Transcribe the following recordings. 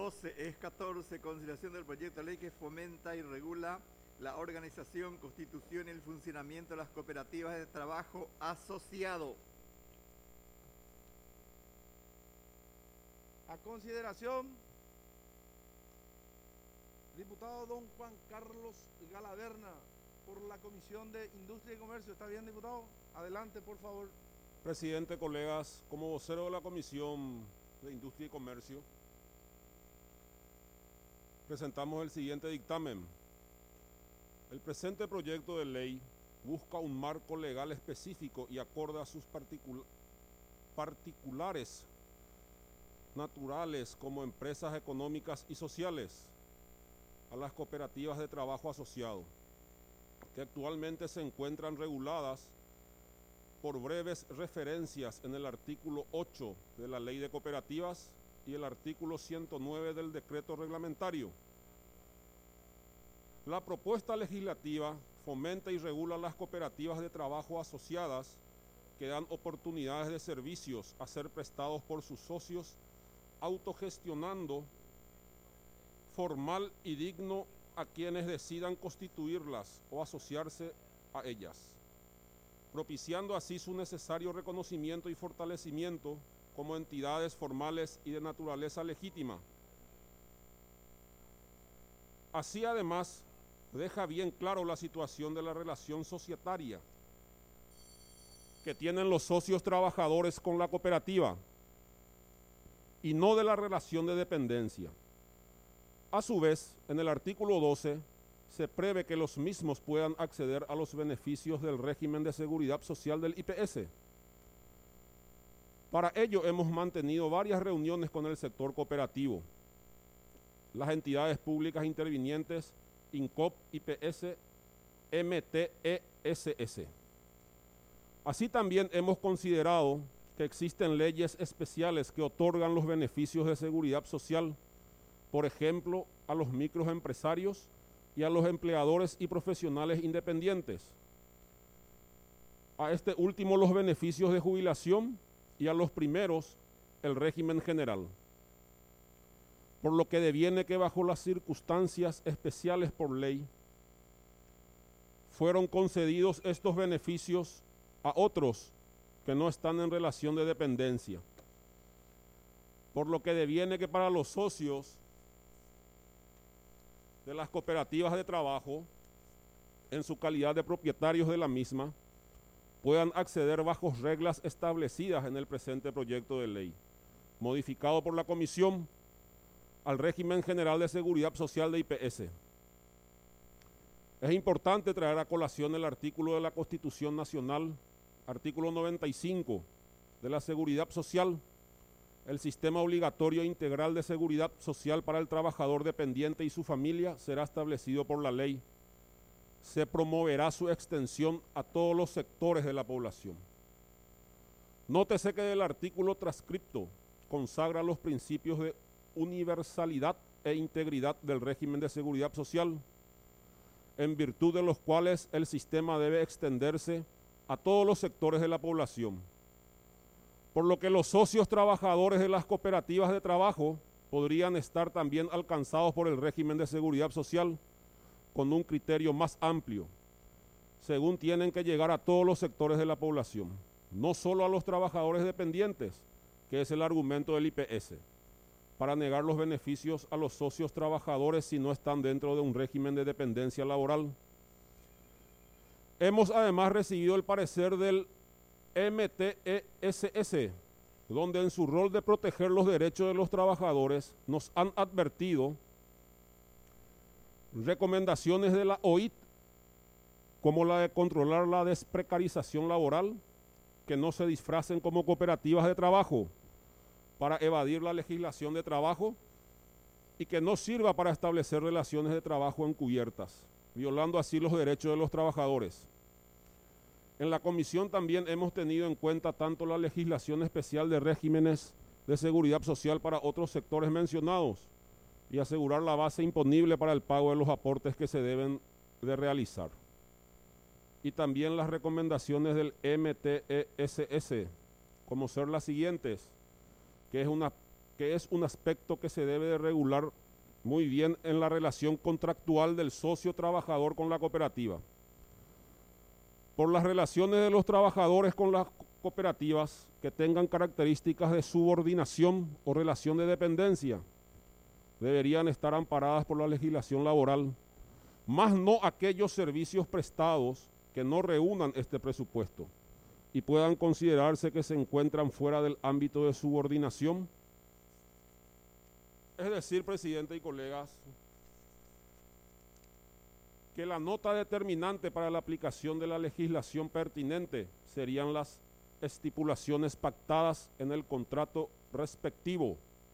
12 es 14, consideración del proyecto de ley que fomenta y regula la organización, constitución y el funcionamiento de las cooperativas de trabajo asociado. A consideración, diputado don Juan Carlos Galaverna, por la Comisión de Industria y Comercio. ¿Está bien, diputado? Adelante, por favor. Presidente, colegas, como vocero de la Comisión de Industria y Comercio, presentamos el siguiente dictamen. El presente proyecto de ley busca un marco legal específico y acorde a sus particulares naturales como empresas económicas y sociales a las cooperativas de trabajo asociado, que actualmente se encuentran reguladas por breves referencias en el artículo 8 de la Ley de Cooperativas y el artículo 109 del decreto reglamentario. La propuesta legislativa fomenta y regula las cooperativas de trabajo asociadas que dan oportunidades de servicios a ser prestados por sus socios, autogestionando formal y digno a quienes decidan constituirlas o asociarse a ellas, propiciando así su necesario reconocimiento y fortalecimiento como entidades formales y de naturaleza legítima. Así, además, deja bien claro la situación de la relación societaria que tienen los socios trabajadores con la cooperativa y no de la relación de dependencia. A su vez, en el artículo 12 se prevé que los mismos puedan acceder a los beneficios del régimen de seguridad social del IPS. Para ello hemos mantenido varias reuniones con el sector cooperativo, las entidades públicas intervinientes, INCOP, IPS, MTESS. Así también hemos considerado que existen leyes especiales que otorgan los beneficios de seguridad social, por ejemplo, a los microempresarios y a los empleadores y profesionales independientes. A este último los beneficios de jubilación y a los primeros el régimen general. Por lo que deviene que bajo las circunstancias especiales por ley fueron concedidos estos beneficios a otros que no están en relación de dependencia. Por lo que deviene que para los socios de las cooperativas de trabajo, en su calidad de propietarios de la misma, puedan acceder bajo reglas establecidas en el presente proyecto de ley, modificado por la Comisión al régimen general de seguridad social de IPS. Es importante traer a colación el artículo de la Constitución Nacional, artículo 95 de la Seguridad Social. El sistema obligatorio integral de seguridad social para el trabajador dependiente y su familia será establecido por la ley. Se promoverá su extensión a todos los sectores de la población. Nótese que el artículo transcripto consagra los principios de universalidad e integridad del régimen de seguridad social, en virtud de los cuales el sistema debe extenderse a todos los sectores de la población. Por lo que los socios trabajadores de las cooperativas de trabajo podrían estar también alcanzados por el régimen de seguridad social con un criterio más amplio, según tienen que llegar a todos los sectores de la población, no solo a los trabajadores dependientes, que es el argumento del IPS, para negar los beneficios a los socios trabajadores si no están dentro de un régimen de dependencia laboral. Hemos además recibido el parecer del MTESS, donde en su rol de proteger los derechos de los trabajadores nos han advertido recomendaciones de la OIT, como la de controlar la desprecarización laboral, que no se disfracen como cooperativas de trabajo para evadir la legislación de trabajo y que no sirva para establecer relaciones de trabajo encubiertas, violando así los derechos de los trabajadores. En la comisión también hemos tenido en cuenta tanto la legislación especial de regímenes de seguridad social para otros sectores mencionados y asegurar la base imponible para el pago de los aportes que se deben de realizar. Y también las recomendaciones del MTESS, como ser las siguientes, que es una que es un aspecto que se debe de regular muy bien en la relación contractual del socio trabajador con la cooperativa. Por las relaciones de los trabajadores con las cooperativas que tengan características de subordinación o relación de dependencia, deberían estar amparadas por la legislación laboral, más no aquellos servicios prestados que no reúnan este presupuesto y puedan considerarse que se encuentran fuera del ámbito de subordinación. Es decir, presidente y colegas, que la nota determinante para la aplicación de la legislación pertinente serían las estipulaciones pactadas en el contrato respectivo.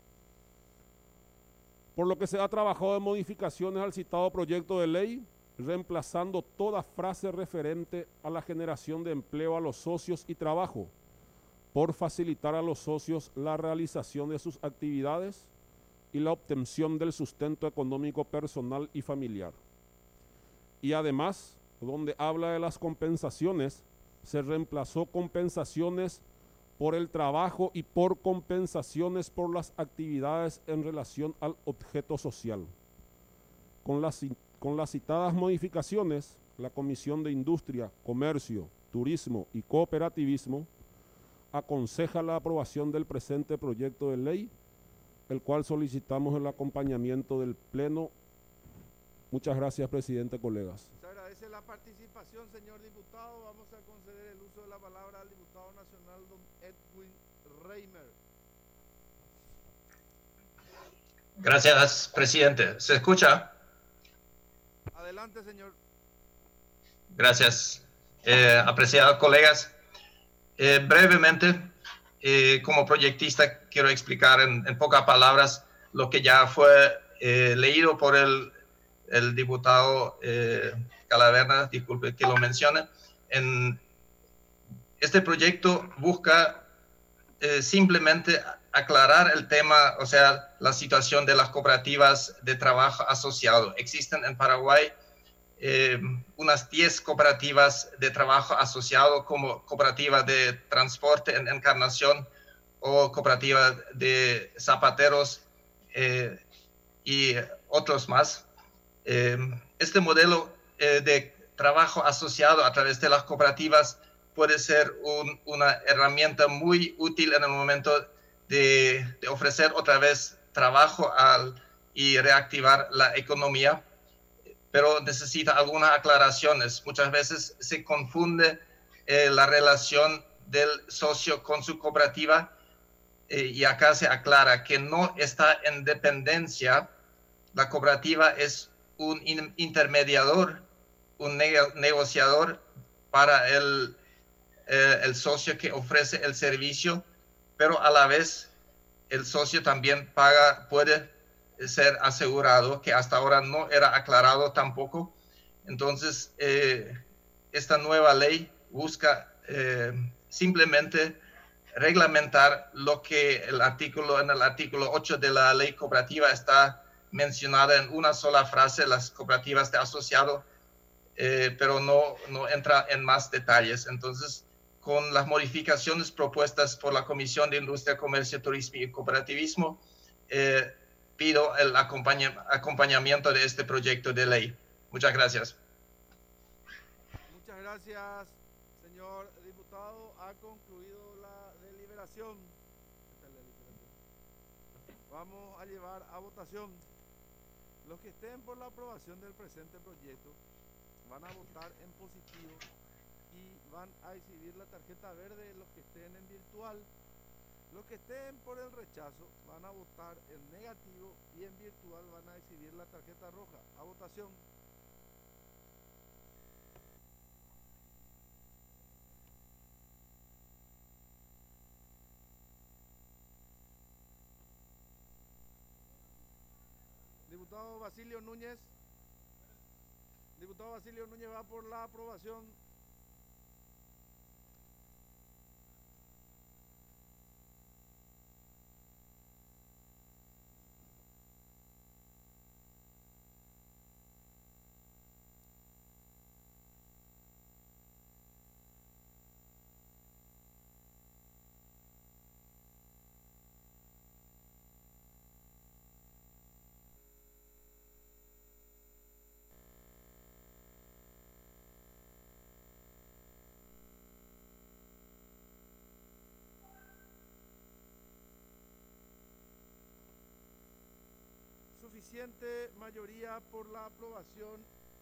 Por lo que se ha trabajado en modificaciones al citado proyecto de ley, reemplazando toda frase referente a la generación de empleo a los socios y trabajo, por facilitar a los socios la realización de sus actividades y la obtención del sustento económico personal y familiar. Y además, donde habla de las compensaciones, se reemplazó compensaciones por el trabajo y por compensaciones por las actividades en relación al objeto social. Con las citadas modificaciones, la Comisión de Industria, Comercio, Turismo y Cooperativismo aconseja la aprobación del presente proyecto de ley, el cual solicitamos el acompañamiento del Pleno. Muchas gracias, presidente, colegas. Se agradece la participación, señor diputado. Vamos a conceder el uso de la palabra al diputado nacional, don Edwin Reimer. Gracias, presidente. ¿Se escucha? Adelante, señor. Gracias. Apreciados colegas, brevemente, como proyectista, quiero explicar en pocas palabras lo que ya fue leído por el diputado Galaverna, disculpe que lo mencione. Este proyecto busca simplemente aclarar el tema, o sea, la situación de las cooperativas de trabajo asociado. Existen en Paraguay unas 10 cooperativas de trabajo asociado, como cooperativa de transporte en Encarnación o cooperativa de zapateros y otros más. Este modelo de trabajo asociado a través de las cooperativas puede ser una herramienta muy útil en el momento de ofrecer otra vez trabajo y reactivar la economía, pero necesita algunas aclaraciones. Muchas veces se confunde la relación del socio con su cooperativa y acá se aclara que no está en dependencia. La cooperativa es un intermediador, un negociador para el socio que ofrece el servicio, pero a la vez el socio también puede ser asegurado, que hasta ahora no era aclarado tampoco. Entonces, esta nueva ley busca simplemente reglamentar lo que en el artículo 8 de la ley cooperativa está mencionada en una sola frase, las cooperativas de asociado, pero no entra en más detalles. Entonces, con las modificaciones propuestas por la Comisión de Industria, Comercio, Turismo y Cooperativismo, pido el acompañamiento de este proyecto de ley. Muchas gracias. Muchas gracias, señor diputado. Ha concluido la deliberación. Vamos a llevar a votación. Los que estén por la aprobación del presente proyecto van a votar en positivo y van a exhibir la tarjeta verde. Los que estén en virtual, los que estén por el rechazo van a votar en negativo y en virtual van a exhibir la tarjeta roja. A votación. Diputado Basilio Núñez. Diputado Basilio Núñez va por la aprobación. suficiente mayoría por la aprobación.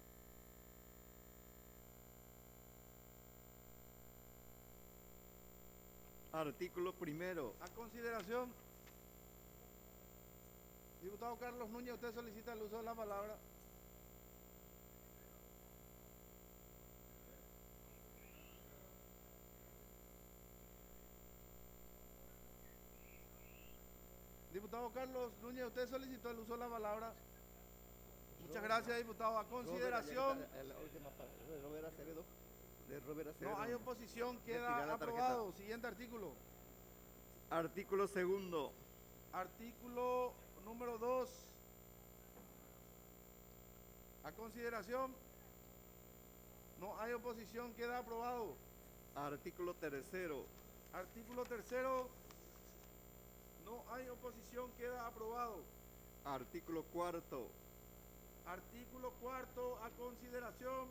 Artículo primero. A consideración. Diputado Carlos Núñez, usted solicita el uso de la palabra. Diputado Carlos Núñez, usted solicitó el uso de la palabra. Muchas gracias, diputado. A consideración. No hay oposición, queda aprobado. Siguiente artículo. Artículo segundo. Artículo número 2. A consideración. No hay oposición, queda aprobado. Artículo tercero. Artículo tercero. No hay oposición, queda aprobado. Artículo cuarto. Artículo cuarto, a consideración.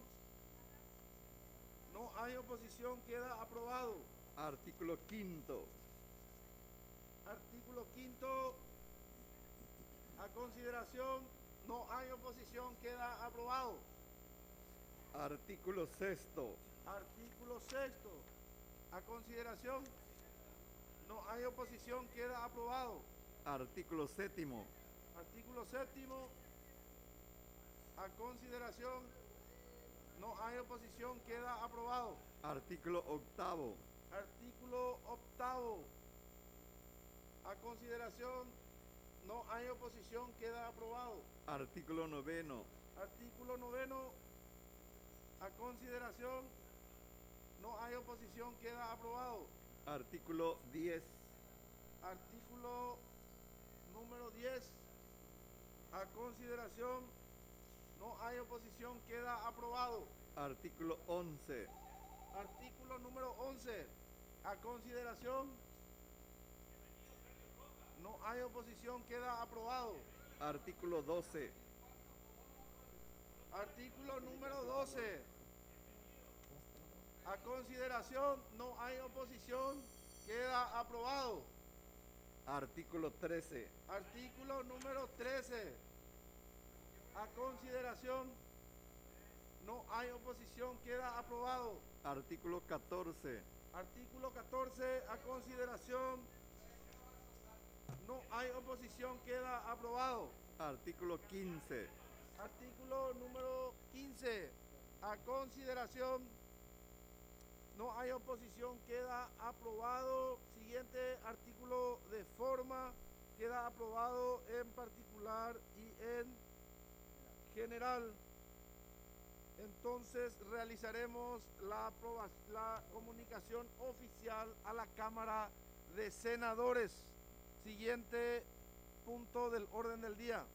No hay oposición, queda aprobado. Artículo quinto. Artículo quinto, a consideración. No hay oposición, queda aprobado. Artículo sexto. Artículo sexto, a consideración. No hay oposición, queda aprobado. Artículo séptimo. Artículo séptimo, a consideración. No hay oposición, queda aprobado. Artículo octavo. Artículo octavo, a consideración. No hay oposición, queda aprobado. Artículo noveno. Artículo noveno, a consideración. No hay oposición, queda aprobado. Artículo 10. Artículo número 10, a consideración. No hay oposición, queda aprobado. Artículo 11. Artículo número 11, a consideración. No hay oposición, queda aprobado. Artículo 12. Artículo número 12, a consideración. No hay oposición, queda aprobado. Artículo 13. Artículo número 13, a consideración. No hay oposición, queda aprobado. Artículo 14. Artículo 14, a consideración. No hay oposición, queda aprobado. Artículo 15. Artículo número 15, a consideración. No hay oposición, queda aprobado. Siguiente artículo de forma, queda aprobado en particular y en general. Entonces realizaremos la comunicación oficial a la Cámara de Senadores. Siguiente punto del orden del día.